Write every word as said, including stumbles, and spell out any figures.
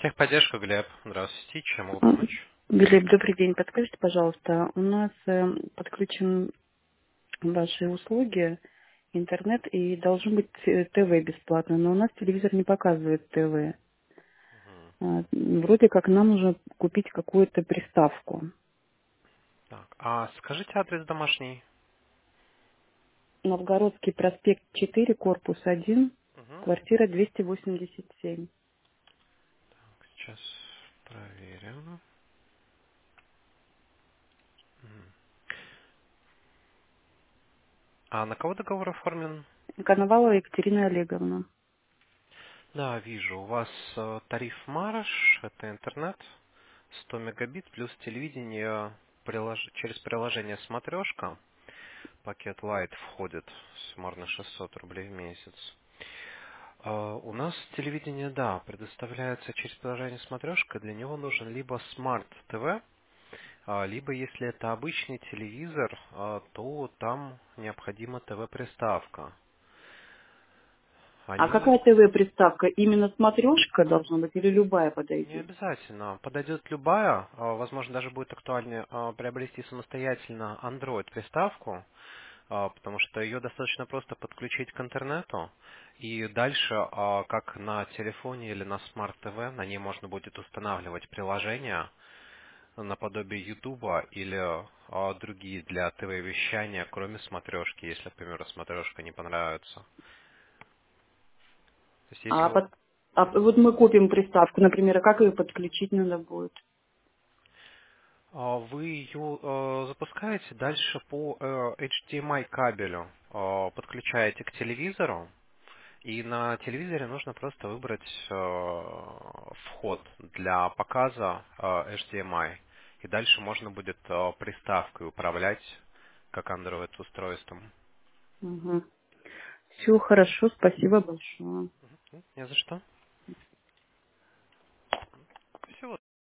Техподдержка, Глеб. Здравствуйте. Чем могу А, помочь? Глеб, добрый день. Подскажите, пожалуйста, у нас э, подключен ваши услуги, интернет, и должен быть э, ТВ бесплатно, но у нас телевизор не показывает ТВ. Мгм. А, Вроде как нам нужно купить какую-то приставку. Так, а скажите адрес домашний. Новгородский проспект четыре, корпус один, Мгм. квартира двести восемьдесят семь. Сейчас проверим. Мгм. А на кого договор оформлен? Коновалова Екатерина Олеговна. Да, вижу. У вас э, тариф Марш, это интернет, сто мегабит плюс телевидение прилож- через приложение Смотрешка. Пакет Lite входит суммарно шестьсот рублей в месяц. А, У нас телевидение, да, предоставляется через приложение Смотрешка. Для него нужен либо Smart ти ви, а, либо если это обычный телевизор, а, то там необходима ти ви-приставка. А Они какая ТВ-приставка? Именно смотрешка должна быть или любая не подойдет? обязательно. Подойдет любая, а, возможно, даже будет актуальнее а, приобрести самостоятельно Android-приставку, а, потому что ее достаточно просто подключить к интернету, и дальше, а, как на телефоне или на Smart ти ви, на ней можно будет устанавливать приложения наподобие Ютуба или а, другие для ти ви-вещания, кроме смотрешки, если, к примеру, смотрешка не понравится. То есть если А, вы, под- а вот мы купим приставку, например, а как ее подключить надо будет? а, вы ее э, запускаете дальше по э, эйч ди эм ай кабелю, э, подключаете к телевизору, и на телевизоре нужно просто выбрать э, вход для показа э, эйч ди эм ай. И дальше можно будет э, приставкой управлять как Android устройством. Все хорошо, спасибо большое. Мгм. Не за что.